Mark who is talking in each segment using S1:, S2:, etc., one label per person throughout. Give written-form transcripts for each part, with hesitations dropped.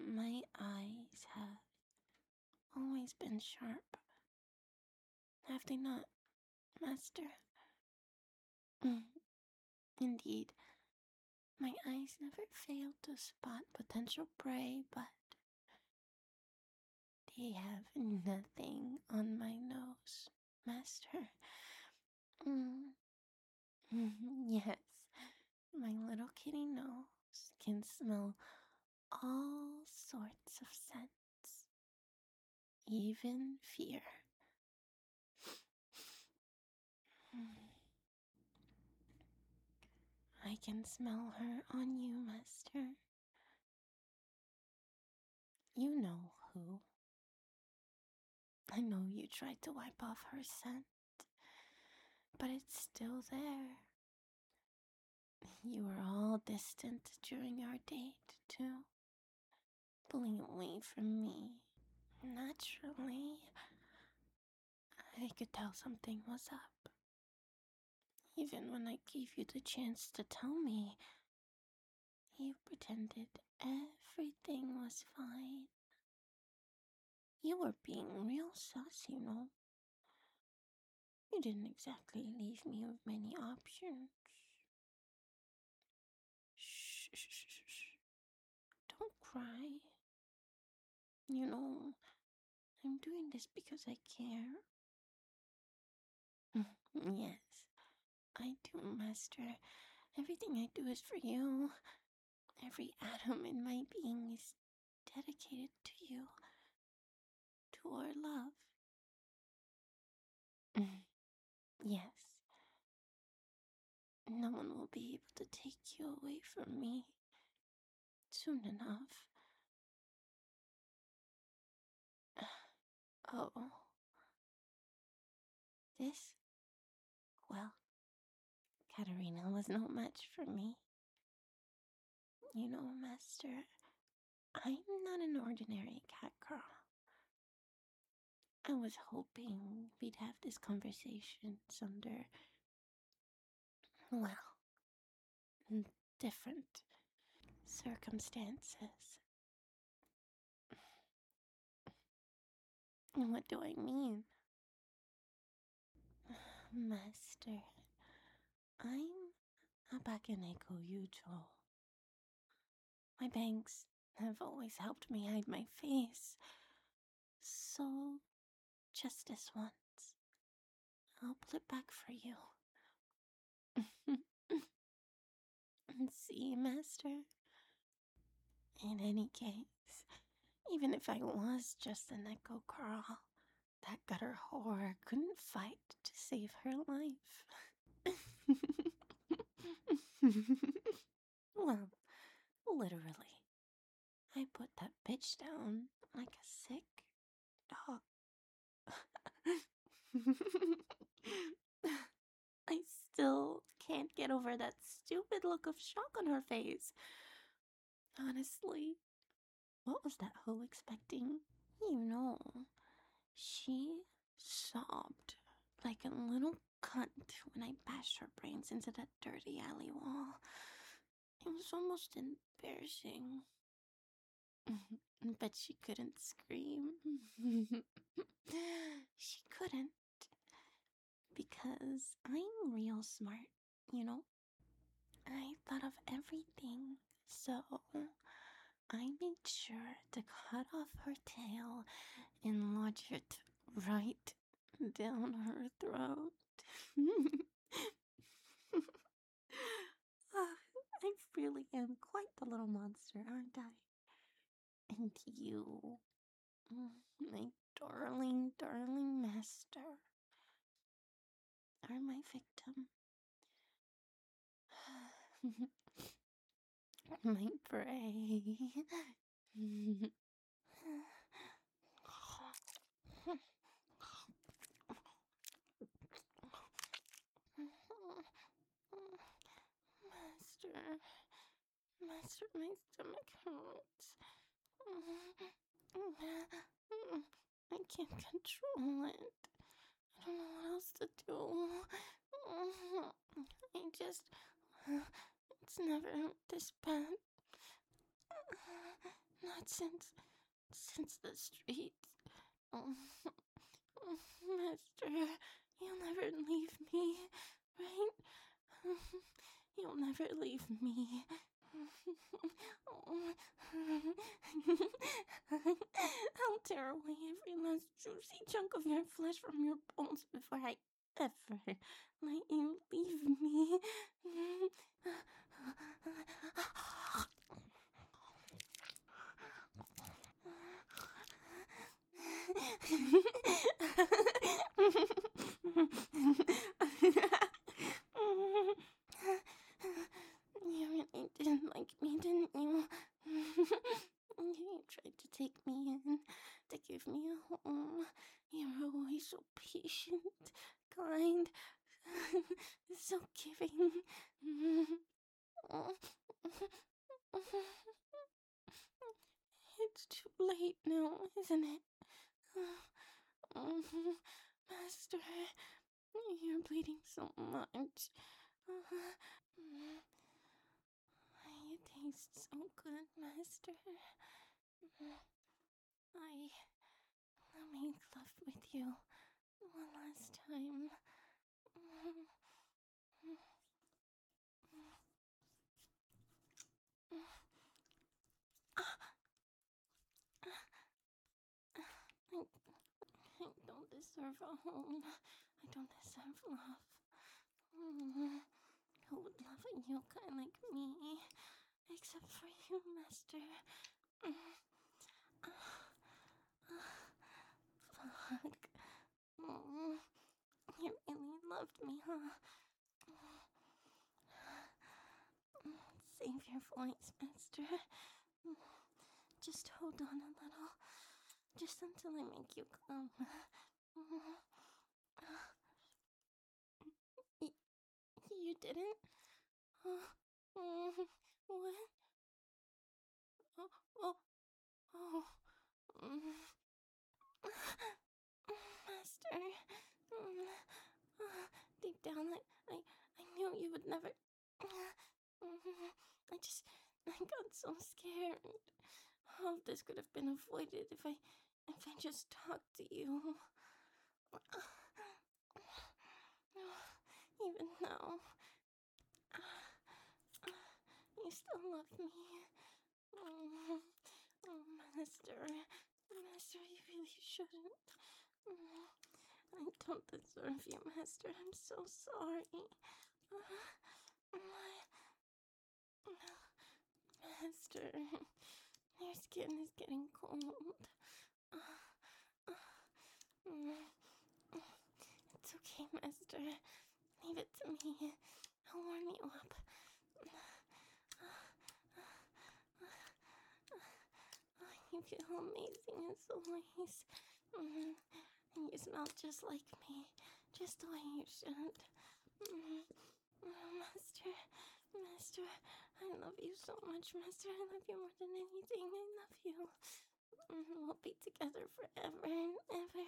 S1: My eyes have always been sharp. Have they not, Master? Mm, indeed, my eyes never fail to spot potential prey, but they have nothing on my nose, Master. Mm, yes, my little kitty nose can smell all sorts of scents, even fear. I can smell her on you, Master. You know who. I know you tried to wipe off her scent, but it's still there. You were all distant during our date, too, pulling away from me. Naturally, I could tell something was up. Even when I gave you the chance to tell me, you pretended everything was fine. You were being real sus, you know. You didn't exactly leave me with many options. Shh, shh, shh, shh, shh. Don't cry. You know, I'm doing this because I care. Yes, I do, Master. Everything I do is for you. Every atom in my being is dedicated to you, to our love. Yes, no one will be able to take you away from me soon enough. Oh, this? Well, Katarina was no match for me. You know, Master, I'm not an ordinary cat girl. I was hoping we'd have this conversation under, well, different circumstances. What do I mean? Master, I'm a Bakaneko Yujo. My bangs have always helped me hide my face. So, just this once, I'll pull it back for you. See, Master? In any case, even if I was just an echo girl, that gutter whore couldn't fight to save her life. Well, literally. I put that bitch down like a sick dog. I still can't get over that stupid look of shock on her face. Honestly, what was that hoe expecting? You know, she sobbed like a little cunt when I bashed her brains into that dirty alley wall. It was almost embarrassing. But she couldn't scream. She couldn't. Because I'm real smart, you know? I thought of everything. So I made sure to cut off her tail and lodge it right down her throat. I really am quite the little monster, aren't I? And you, my darling, darling master, are my victim. My prey. Master, my stomach hurts. I can't control it. I don't know what else to do. I just. It's never this bad. Not since the streets. Oh, Master, you'll never leave me, right? You'll never leave me. I'll tear away every last juicy chunk of your flesh from your bones before I ever let you leave me. You really didn't like me, didn't you? You tried to take me in, to give me a home. You were always so patient, kind, so giving. It's too late now, isn't it? Master, you're bleeding so much. You taste so good, Master. Let me love with you one last time. I don't deserve a home. I don't deserve love. Who would love a yokai like me? Except for you, Master. Fuck. You really loved me, huh? Save your voice, Master. Just hold on a little. Just until I make you come. You didn't? What? Oh, oh, Master. Deep down, I knew you would never. I got so scared. All of this could have been avoided if I just talked to you. Even now, you still love me. Oh, Master, you really shouldn't. I don't deserve you, Master. I'm so sorry. Master, your skin is getting cold. It's okay, Master. Leave it to me. I'll warm you up. You feel amazing as always. And you smell just like me. Just the way you should. Master, I love you so much, Master. I love you more than anything. I love you. We'll be together forever and ever.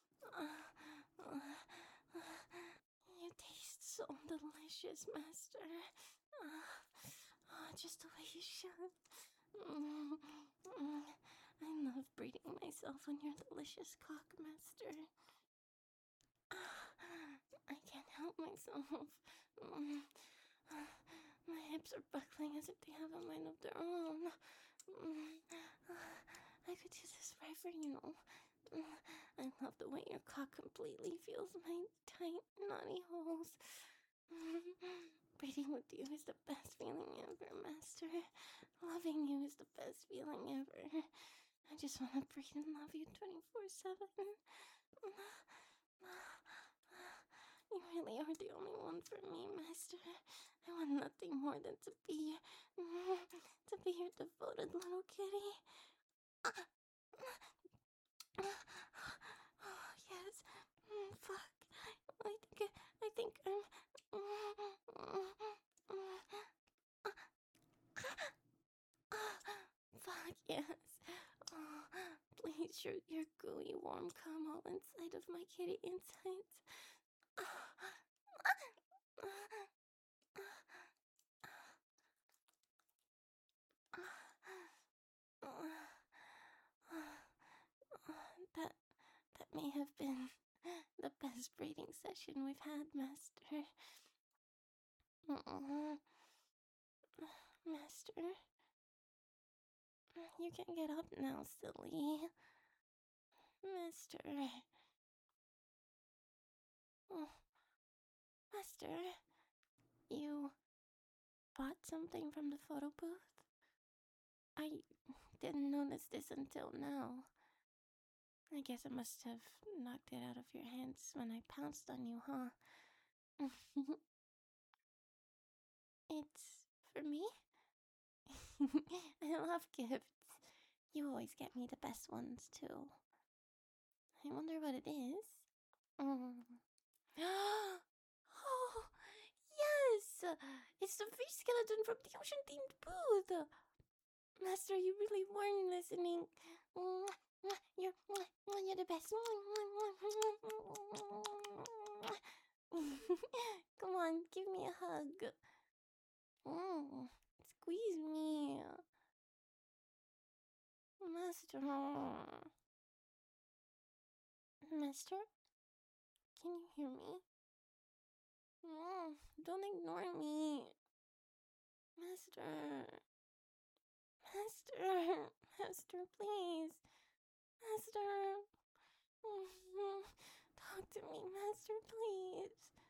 S1: You taste so delicious, Master. Just the way you should. I love breeding myself on your delicious cock, Master. I can't help myself. My hips are buckling as if they have a mind of their own. I could do this forever, you know. I love the way your cock completely feels my tight, naughty holes. Breeding with you is the best feeling ever, Master. Loving you is the best feeling ever. I just want to breathe and love you 24/7. You really are the only one for me, Master. I want nothing more than to be your devoted little kitty. Oh, yes. Fuck. I think I'm. Fuck, yes. Oh, please shoot your gooey warm cum all inside of my kitty insides. That that may have been the best breeding session we've had, Master. Mm-mm. Master, you can get up now, silly. Master. Oh, Master, you bought something from the photo booth? I didn't notice this until now. I guess I must have knocked it out of your hands when I pounced on you, huh? It's for me? I love gifts. You always get me the best ones, too. I wonder what it is. Mm. Oh, yes! It's the fish skeleton from the ocean themed booth! Master, you really weren't listening. You're the best. Come on, give me a hug. Squeeze me. Master. Master, can you hear me? Don't ignore me. Master. Master. Master, please. Master. Talk to me, Master, please.